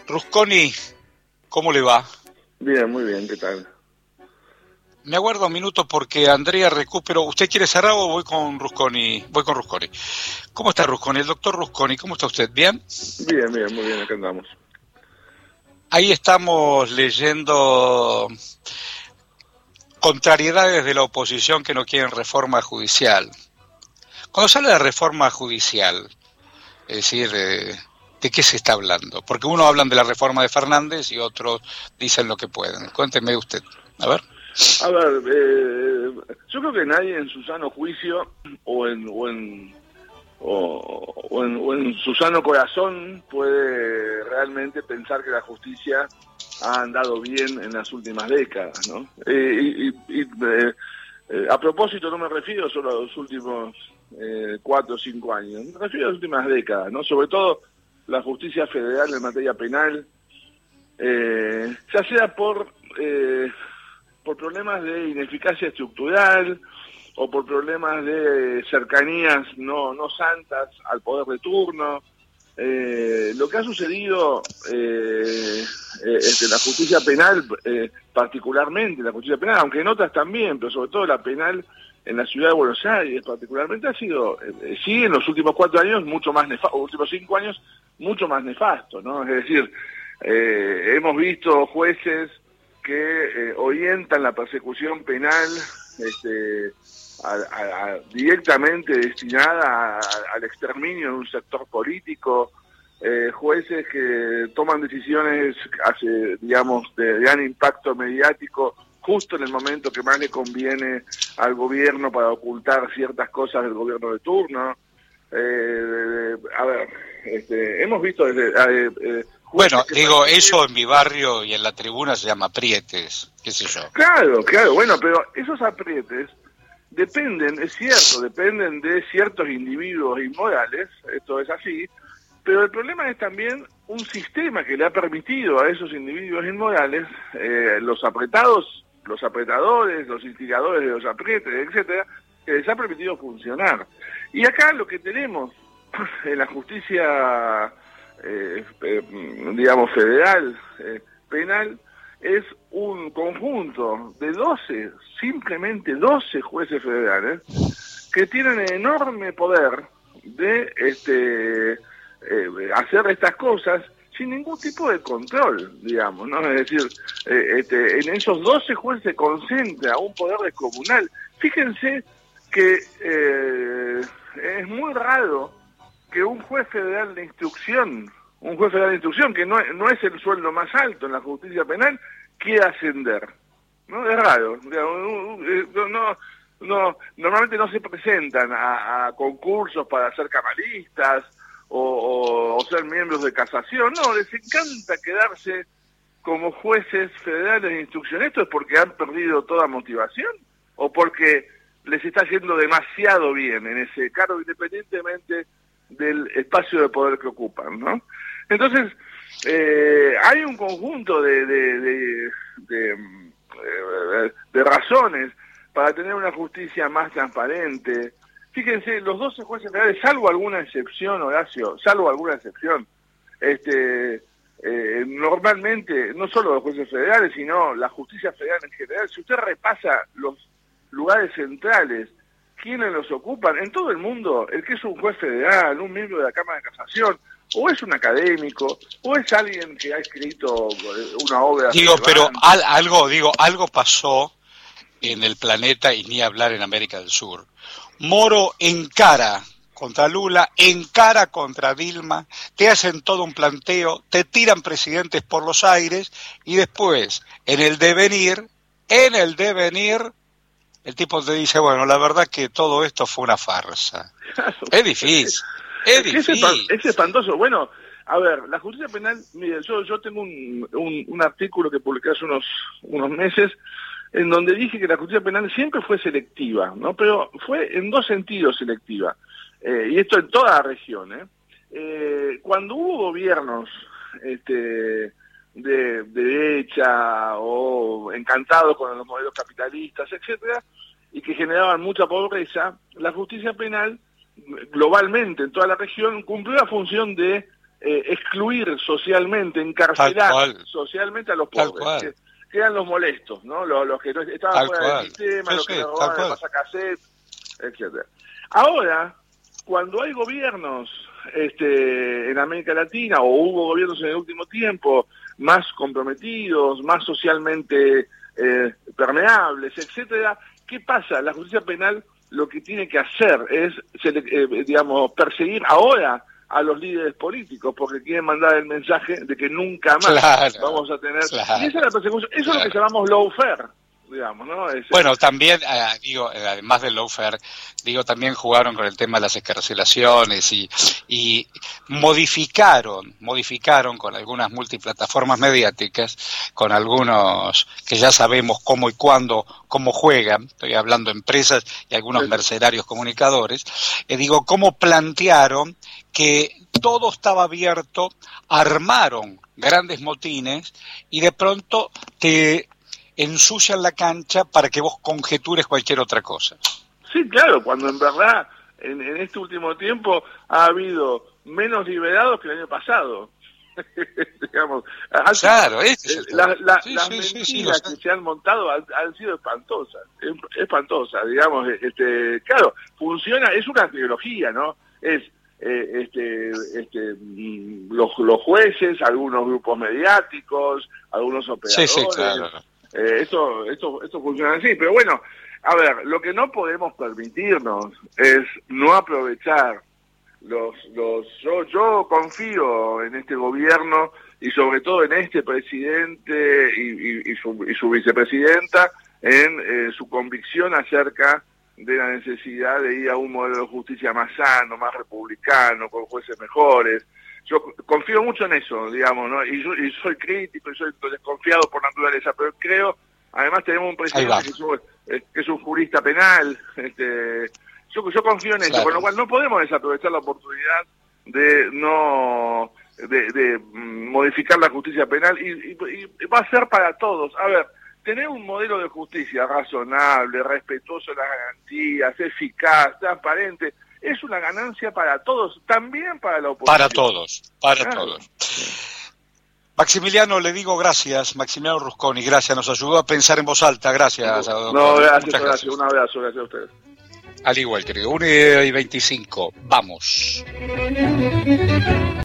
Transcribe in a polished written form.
Rusconi, ¿cómo le va? Bien, muy bien, ¿qué tal? Me aguardo un minuto porque Andrea recupero. ¿Usted quiere cerrar o voy con Rusconi? Voy con Rusconi. ¿Cómo está Rusconi? El doctor Rusconi, ¿cómo está usted? ¿Bien? Bien, bien, muy bien, acá andamos. Ahí estamos leyendo contrariedades de la oposición que no quieren reforma judicial. Cuando se habla de reforma judicial, es decir, ¿de qué se está hablando? Porque unos hablan de la reforma de Fernández y otros dicen lo que pueden. Cuénteme usted. A ver. A ver, yo creo que nadie en su sano juicio o en su sano corazón puede realmente pensar que la justicia ha andado bien en las últimas décadas, ¿no? A propósito, no me refiero solo a los últimos 4 o 5 años, me refiero a las últimas décadas, ¿no? Sobre todo la justicia federal en materia penal, ya sea por problemas de ineficacia estructural o por problemas de cercanías no santas al poder de turno. Lo que ha sucedido en la justicia penal, particularmente la justicia penal, aunque en otras también, pero sobre todo la penal en la ciudad de Buenos Aires particularmente, ha sido, sí, en los últimos 4 años mucho más nefasto, últimos 5 años mucho más nefasto, ¿no? Es decir, hemos visto jueces que orientan la persecución penal directamente destinada al exterminio de un sector político, jueces que toman decisiones de gran impacto mediático justo en el momento que más le conviene al gobierno para ocultar ciertas cosas del gobierno de turno. Hemos visto desde... Bueno, digo, eso en mi barrio y en la tribuna se llama aprietes, qué sé yo. Claro, bueno, pero esos aprietes dependen, es cierto, dependen de ciertos individuos inmorales, esto es así, pero el problema es también un sistema que le ha permitido a esos individuos inmorales, los apretados, los apretadores, los instigadores de los aprietes, etcétera, que les ha permitido funcionar. Y acá lo que tenemos en la justicia federal, penal, es un conjunto de 12, simplemente 12 jueces federales que tienen enorme poder de hacer estas cosas sin ningún tipo de control, digamos, ¿no? Es decir, en esos 12 jueces se concentra un poder descomunal. Fíjense que es muy raro que un juez federal de instrucción, que no es el sueldo más alto en la justicia penal, quiera ascender, ¿no? Es raro, normalmente no se presentan a concursos para ser camalistas o ser miembros de casación, no, les encanta quedarse como jueces federales de instrucción. ¿Esto es porque han perdido toda motivación o porque les está yendo demasiado bien en ese cargo, independientemente del espacio de poder que ocupan, ¿no? Entonces, hay un conjunto de razones para tener una justicia más transparente. Fíjense, los 12 jueces federales, salvo alguna excepción, Horacio, normalmente, no solo los jueces federales, sino la justicia federal en general, si usted repasa los lugares centrales, ¿quiénes los ocupan? En todo el mundo, el que es un juez federal, un miembro de la Cámara de Casación, o es un académico, o es alguien que ha escrito una obra. Pero algo pasó en el planeta y ni hablar en América del Sur. Moro encara contra Lula, encara contra Dilma, te hacen todo un planteo, te tiran presidentes por los aires y después, en el devenir, el tipo te dice, bueno, la verdad que todo esto fue una farsa. Es difícil, Es espantoso. Bueno, a ver, la justicia penal, mire, yo tengo un artículo que publiqué hace unos meses, en donde dije que la justicia penal siempre fue selectiva, ¿no? Pero fue en 2 sentidos selectiva, y esto en toda la región, cuando hubo gobiernos de derecha o encantados con los modelos capitalistas, etcétera, y que generaban mucha pobreza, la justicia penal globalmente en toda la región cumplió la función de excluir socialmente, encarcelar socialmente a los pobres. Quedan los molestos, ¿no? Los que no estaban fuera del sistema, los que le robaban el pasacassette, etcétera. Ahora, cuando hay gobiernos en América Latina, o hubo gobiernos en el último tiempo, más comprometidos, más socialmente permeables, etcétera, ¿qué pasa? La justicia penal lo que tiene que hacer es, perseguir ahora a los líderes políticos, porque quieren mandar el mensaje de que nunca más vamos a tener... Y esa es la persecución, eso es lo que llamamos lawfare, digamos, ¿no? Bueno, también, además del lawfare, también jugaron con el tema de las excarcelaciones y modificaron con algunas multiplataformas mediáticas, con algunos que ya sabemos cómo y cuándo, cómo juegan, estoy hablando de empresas y algunos mercenarios comunicadores, cómo plantearon que todo estaba abierto, armaron grandes motines y de pronto te ensucian la cancha para que vos conjetures cualquier otra cosa. Sí, claro, cuando en verdad en este último tiempo ha habido menos liberados que el año pasado. Digamos, claro, las mentiras que se han montado han sido espantosas, digamos, claro, funciona, es una trilogía, ¿no? Es los jueces, algunos grupos mediáticos, algunos operadores. Sí, claro. Esto funciona así, pero bueno, a ver, lo que no podemos permitirnos es no aprovechar yo confío en este gobierno y sobre todo en este presidente y su vicepresidenta en su convicción acerca de la necesidad de ir a un modelo de justicia más sano, más republicano, con jueces mejores. Yo confío mucho en eso, digamos, ¿no? Y soy crítico y soy desconfiado por naturaleza, pero creo, además tenemos un presidente que es un jurista penal, yo confío en eso, con lo cual no podemos desaprovechar la oportunidad de modificar la justicia penal y va a ser para todos. A ver, tener un modelo de justicia razonable, respetuoso de las garantías, eficaz, transparente, es una ganancia para todos, también para la oposición. Para todos. Maximiliano, le digo gracias, Maximiliano Rusconi, gracias, nos ayudó a pensar en voz alta, gracias. No, gracias, un abrazo, gracias a ustedes. Al igual, querido, 1:25, vamos.